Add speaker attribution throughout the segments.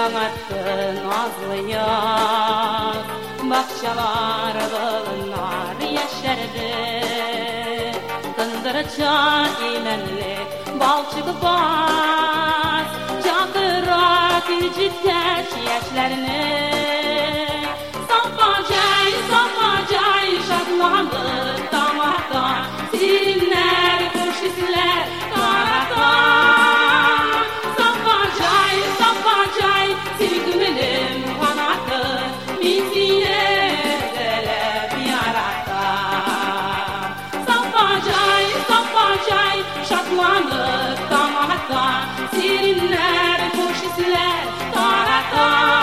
Speaker 1: Yaڭartdı nazlı yaz, Bakçalar bulunar yeşerdi. Kındırıça imenlik balçık bas, Çakıra küçükteş yaşlarını. Sapacay şadlanır damarda, Sirinler, kurşisler tarafta. Sapacay silgümünüm kanadı, Mizine zelep yarakta. Sapacay şadlanır damarda, Sirinler, kurşisler tarafta.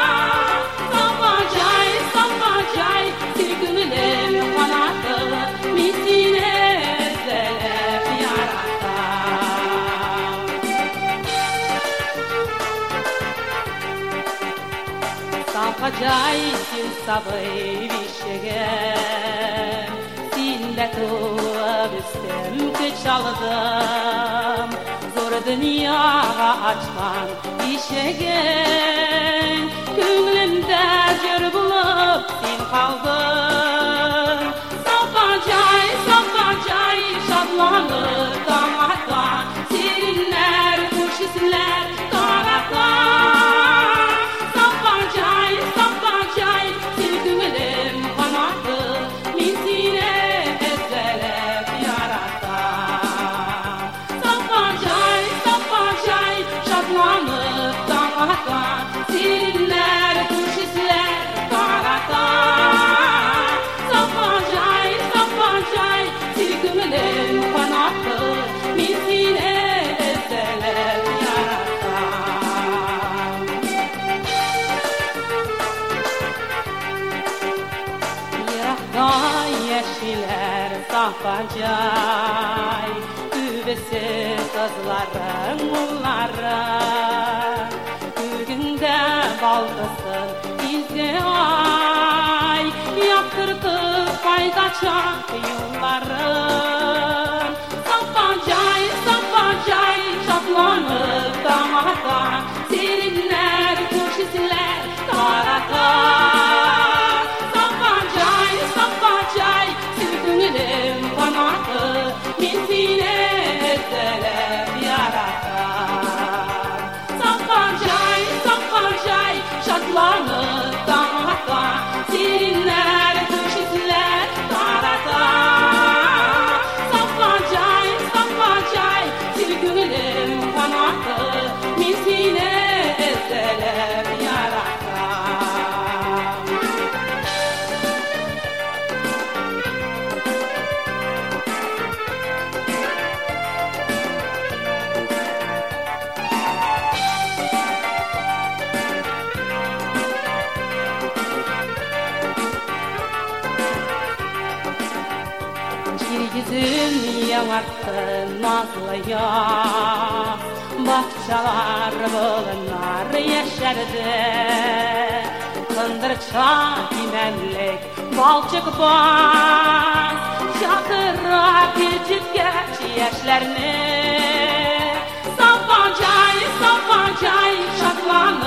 Speaker 1: Sapacay sabay vişegen, Sinde tuğab üstem güç aldım. Zor dünyaga açman vişegen, Könglimde jör bulup sen kaldın. Sapacay şadlanır damarda, Sirinler, kurşisler tarafta. Yeşiller sapacay, Übesi kızların mulların, Gülgünde baldızın izde ay, Yaptırdık faydaçak yolların. Sapacay şadlanır damarda, Sirinler, kurşisler tarafta. Sapacay silgünüm kanadı, Mizine zelep yarakta. Sapacay şadlanır damarda, Sirinler, kurşisler tarafta. Sapacay silgünüm kanadı, Mizine zelep yarakta. Yüzüm yaڭartdı nazlı yaz, Bakçalar bulunar yeşerdi. Kındırça imenlik balçık bas, Çakıra küçükgeç yaşlarını. Sapacay şadlanır